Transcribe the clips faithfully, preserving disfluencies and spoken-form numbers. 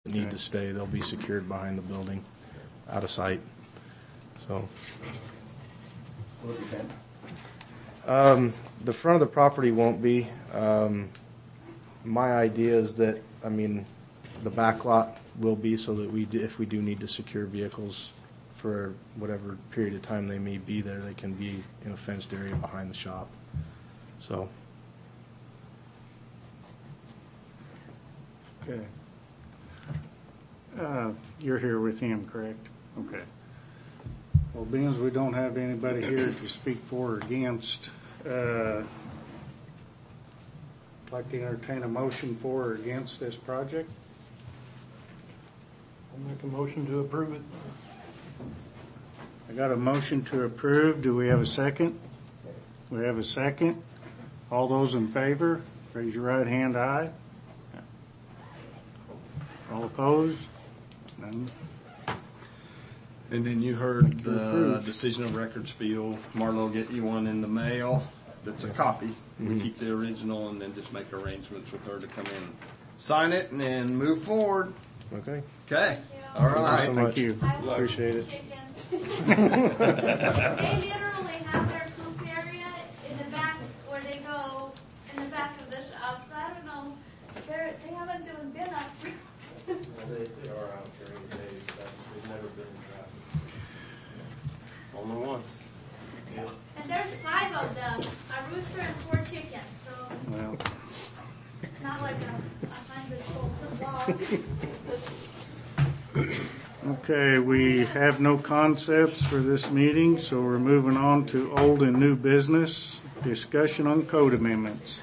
need to stay, they'll be secured behind the building, out of sight. So, um, the front of the property won't be. Um, my idea is that, I mean, the back lot will be so that we, do, if we do need to secure vehicles for whatever period of time they may be there, they can be in a fenced area behind the shop. So. Okay. Uh, you're here with him, correct? Okay. Well, being as we don't have anybody here to speak for or against, uh, I'd like to entertain a motion for or against this project. I'll make a motion to approve it. I got a motion to approve. Do we have a second? We have a second. All those in favor, raise your right hand, aye. All opposed? None. And then you heard the decision of record spiel. Marlo will get you one in the mail that's a copy. We mm-hmm. keep the original and then just make arrangements with her to come in, sign it, and then move forward. Okay. Okay. All right. Thank you. So Thank you. Appreciate it. They literally have their coop area in the back where they go in the back of the shop. So I don't know. They're, they haven't even been up. Well, they, they are out during the day. They've never been in traffic. Only once. Yeah. And there's five of them, a rooster and four chickens. So Well, it's not like a, a hundred foot log. okay, we have no concepts for this meeting, so we're moving on to old and new business. Discussion on code amendments.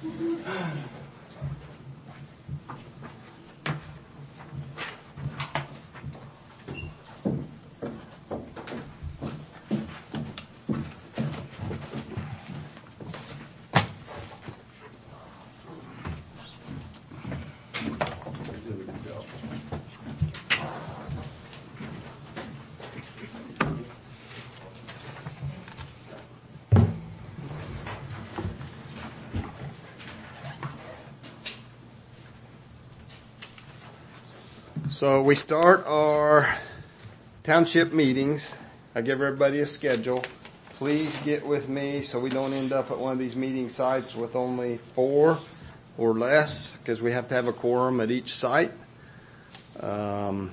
So we start our township meetings. I give everybody a schedule. Please get with me so we don't end up at one of these meeting sites with only four or less, because we have to have a quorum at each site. Um,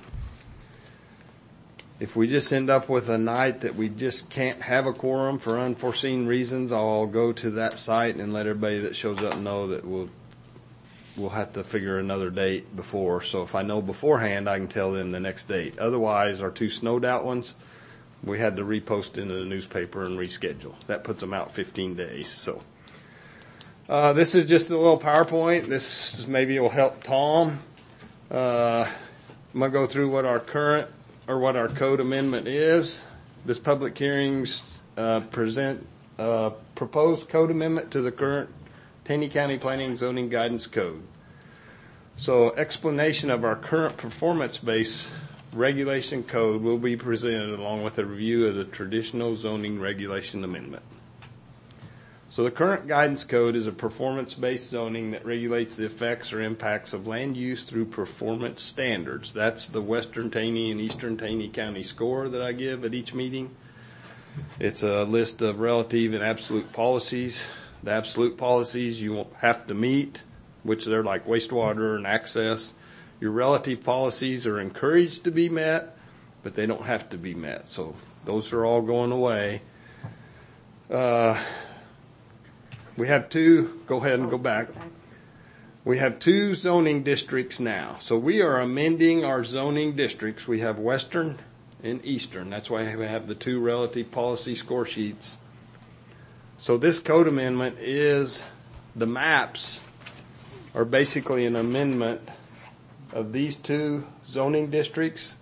if we just end up with a night that we just can't have a quorum for unforeseen reasons, I'll go to that site and let everybody that shows up know that we'll We'll have to figure another date before. So if I know beforehand, I can tell them the next date. Otherwise, our two snowed out ones, we had to repost into the newspaper and reschedule. That puts them out fifteen days. So, uh, this is just a little PowerPoint. This maybe will help Tom. Uh, I'm going to go through what our current or what our code amendment is. This public hearings, uh, present, uh, proposed code amendment to the current Taney County Planning and Zoning Guidance Code. So explanation of our current performance-based regulation code will be presented along with a review of the traditional zoning regulation amendment. So the current guidance code is a performance-based zoning that regulates the effects or impacts of land use through performance standards. That's the Western Taney and Eastern Taney County score that I give at each meeting. It's a list of relative and absolute policies. The absolute policies you won't have to meet, which they're like wastewater and access. Your relative policies are encouraged to be met, but they don't have to be met. So those are all going away. Uh, we have two, go ahead and go back. We have two zoning districts now. So we are amending our zoning districts. We have Western and Eastern. That's why we have the two relative policy score sheets. So this code amendment is, the maps are basically an amendment of these two zoning districts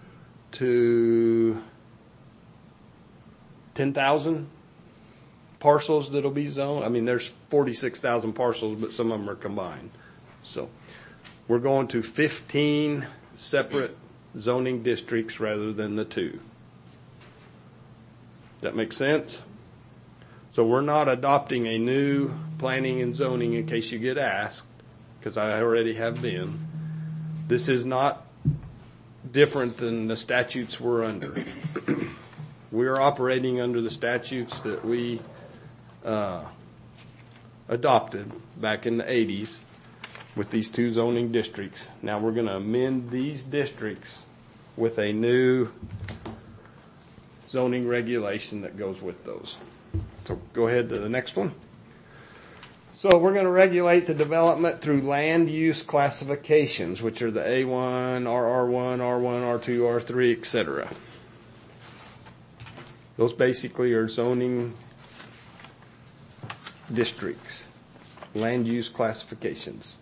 to ten thousand parcels that'll be zoned. I mean, there's forty-six thousand parcels, but some of them are combined. So we're going to fifteen separate zoning districts rather than the two. That makes sense? So we're not adopting a new planning and zoning in case you get asked, because I already have been. This is not different than the statutes we're under. We're operating under the statutes that we uh, adopted back in the eighties with these two zoning districts. Now we're going to amend these districts with a new zoning regulation that goes with those. So go ahead to the next one. So we're going to regulate the development through land use classifications, which are the A one, R R one, R one, R two, R three, et cetera. Those basically are zoning districts, land use classifications.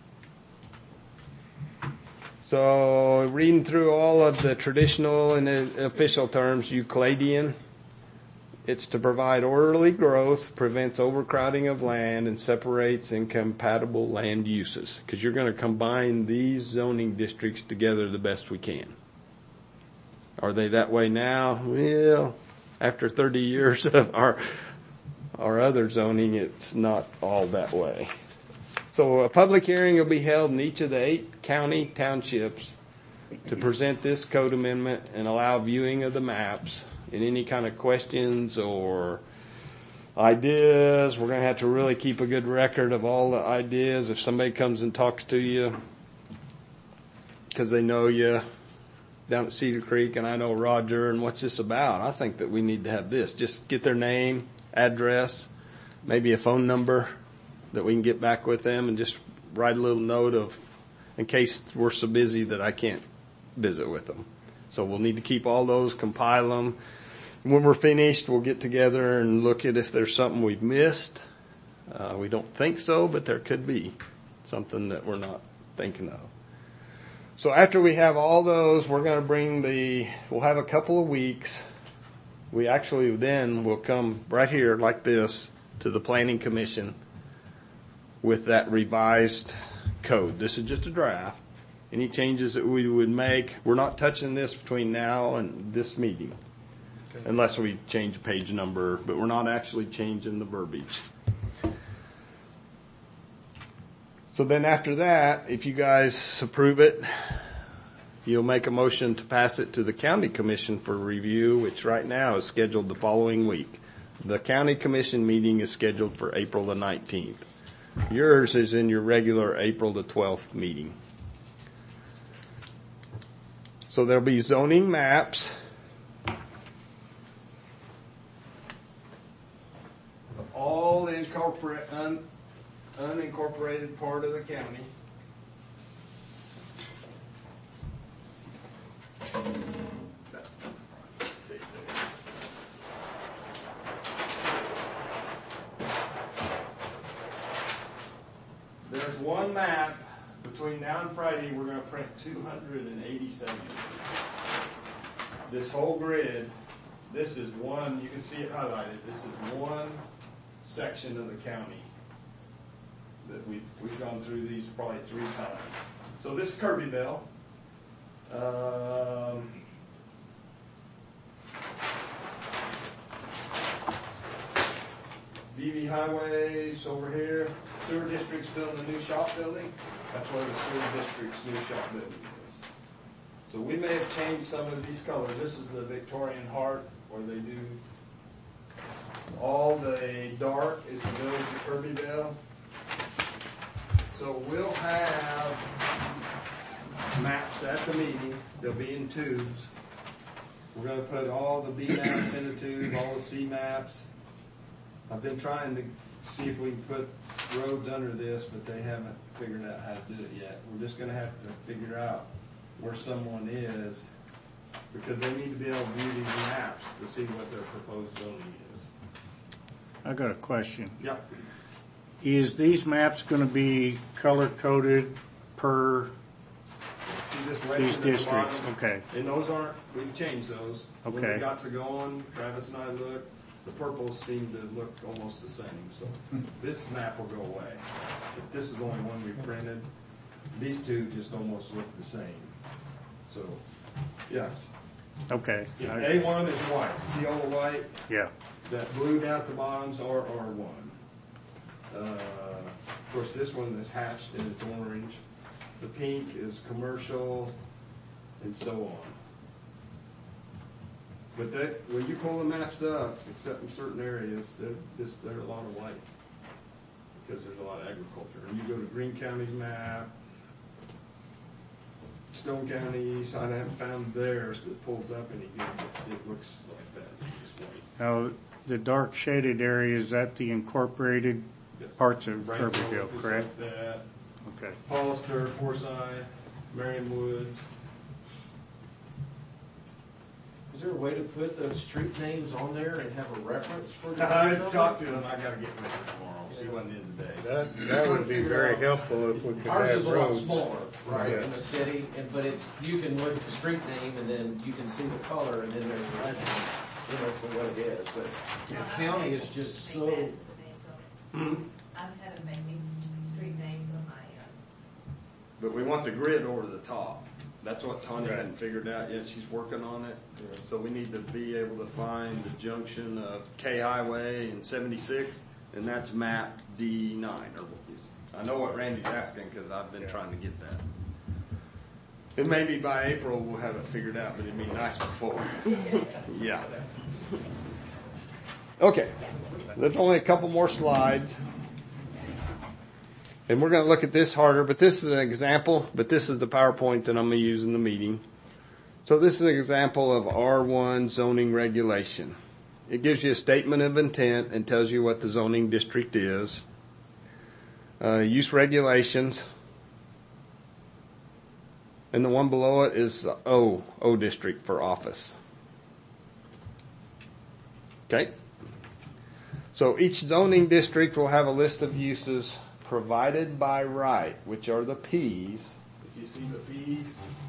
So reading through all of the traditional and official terms, Euclidean, it's to provide orderly growth, prevents overcrowding of land, and separates incompatible land uses. Because you're going to combine these zoning districts together the best we can. Are they that way now? Well, after thirty years of our our other zoning, it's not all that way. So a public hearing will be held in each of the eight county townships to present this code amendment and allow viewing of the maps. And any kind of questions or ideas, we're going to have to really keep a good record of all the ideas. If somebody comes and talks to you because they know you down at Cedar Creek and I know Roger and what's this about, I think that we need to have this. Just get their name, address, maybe a phone number that we can get back with them and just write a little note of, in case we're so busy that I can't visit with them. So we'll need to keep all those, compile them. When we're finished, we'll get together and look at if there's something we've missed. Uh, we don't think so, but there could be something that we're not thinking of. So after we have all those, we're going to bring the, we'll have a couple of weeks. We actually then will come right here like this to the Planning Commission with that revised code. This is just a draft. Any changes that we would make, we're not touching this between now and this meeting. Okay. Unless we change a page number, but we're not actually changing the verbiage. So then after that, if you guys approve it, you'll make a motion to pass it to the county commission for review, which right now is scheduled the following week. The county commission meeting is scheduled for April the nineteenth. Yours is in your regular April the twelfth meeting. So there'll be zoning maps of all the incorporate, un, unincorporated part of the county. There's one map. Between now and Friday, we're going to print two hundred eighty-seven. This whole grid, this is one, you can see it highlighted, this is one section of the county that we've, we've gone through these probably three times. So this is Kirbyville. Um, B V Highways over here. Sewer District's building a new shop building. That's where the Sewer District's new shop building is. So we may have changed some of these colors. This is the Victorian Heart, where they do all the dark is the village of Kirbyville. So we'll have maps at the meeting. They'll be in tubes. We're going to put all the B maps in the tube, all the C maps. I've been trying to see if we can put roads under this, but they haven't figured out how to do it yet. We're just going to have to figure out where someone is, because they need to be able to view these maps to see what their proposed zoning is. I got a question. Yeah. Is these maps going to be color-coded per See this legend these at the districts? bottom? Okay. And those aren't, we've changed those. When Okay. we got to going, Travis and I looked, the purples seem to look almost the same. So this map will go away. But this is the only one we printed. These two just almost look the same. So, yeah. Okay. Yeah, I- A one is white. See all the white? Yeah. That blue down at the bottom's R R one. Uh, of course, this one is hatched and it's orange. The pink is commercial, and so on. But that, when you pull the maps up, except in certain areas, they're just, they're a lot of white. Because there's a lot of agriculture. And you go to Greene County's map, Stone County's, I haven't found theirs that pulls up any good, but it looks like that, just white. Now, the dark shaded area, is that the incorporated Yes. parts of Branson, Kirbyville, just correct? like that. Okay. Hollister, Forsyth, Marion Woods. Is there a way to put those street names on there and have a reference for the? I talked to him, I gotta get with him tomorrow, she wasn't in today. That, that would be very helpful if we could Ours have is a lot roads. smaller, right, Yeah. in the city, and, but it's, you can look at the street name and then you can see the color and then there's a legend, you know, for what it is, but the county is just so, Hmm? I've had them make me street names on my, uh, But we want the grid over the top. That's what Tanya Right. hadn't figured out yet. She's working on it. So we need to be able to find the junction of K Highway and seventy-six, and that's map D nine. Or I know what Randy's asking because I've been trying to get that. And maybe by April we'll have it figured out, but it'd be nice before. Yeah. Okay. There's only a couple more slides. And we're going to look at this harder, but this is an example, but this is the PowerPoint that I'm going to use in the meeting. So this is an example of R one zoning regulation. It gives you a statement of intent and tells you what the zoning district is. Uh, use regulations. And the one below it is the O, O district for office. Okay? So each zoning district will have a list of uses provided by right, which are the P's. If you see the P's,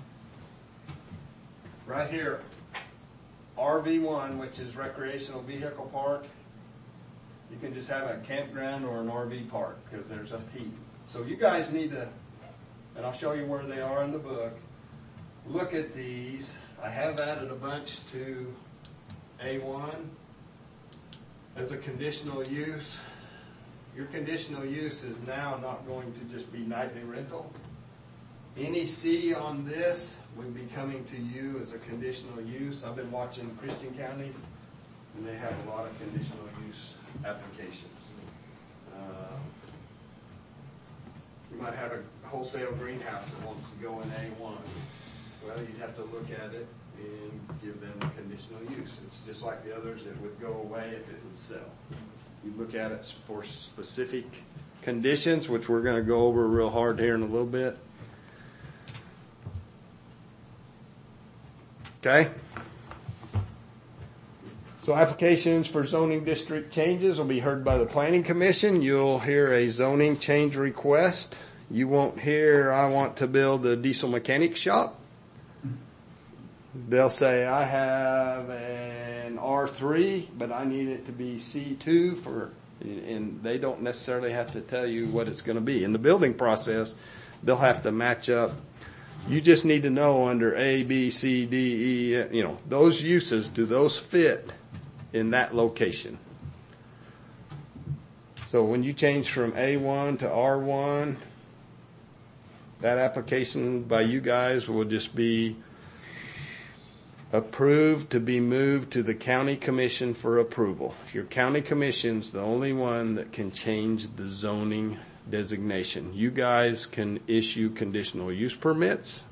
right here, R V one, which is recreational vehicle park, you can just have a campground or an R V park because there's a P. So you guys need to, and I'll show you where they are in the book, look at these. I have added a bunch to A one as a conditional use. Your conditional use is now not going to just be nightly rental. Any C on this would be coming to you as a conditional use. I've been watching Christian counties, and they have a lot of conditional use applications. Uh, you might have a wholesale greenhouse that wants to go in A one. Well, you'd have to look at it and give them a conditional use. It's just like the others, it would go away if it would sell. You look at it for specific conditions, which we're going to go over real hard here in a little bit. Okay? So applications for zoning district changes will be heard by the Planning Commission. You'll hear a zoning change request. You won't hear, I want to build a diesel mechanic shop. They'll say, I have an R three, but I need it to be C two for, and they don't necessarily have to tell you what it's going to be. In the building process, they'll have to match up. You just need to know under A, B, C, D, E, you know, those uses, do those fit in that location? So when you change from A one to R one, that application by you guys will just be approved to be moved to the county commission for approval. Your county commission's the only one that can change the zoning designation. You guys can issue conditional use permits.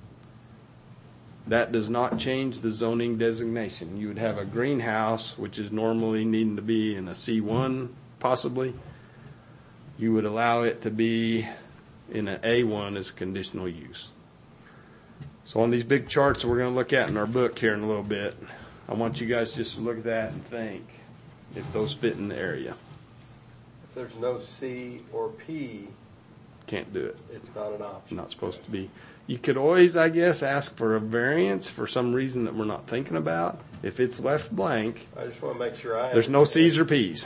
That does not change the zoning designation. You would have a greenhouse, which is normally needing to be in a C one, possibly. You would allow it to be in an A one as conditional use. So on these big charts that we're going to look at in our book here in a little bit, I want you guys just to look at that and think if those fit in the area. If there's no C or P, Can't do it. it's not an option. Not supposed to be. You could always, I guess, ask for a variance for some reason that we're not thinking about. If it's left blank, I just want to make sure I. there's no C's or P's.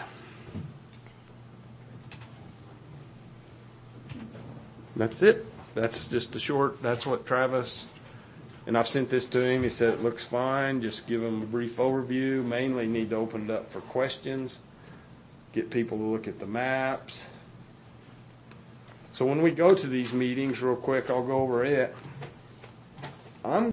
That's it. That's just a short, that's what Travis, and I've sent this to him. He said it looks fine. Just give him a brief overview. Mainly need to open it up for questions. Get people to look at the maps. So when we go to these meetings, real quick, I'll go over it. I'm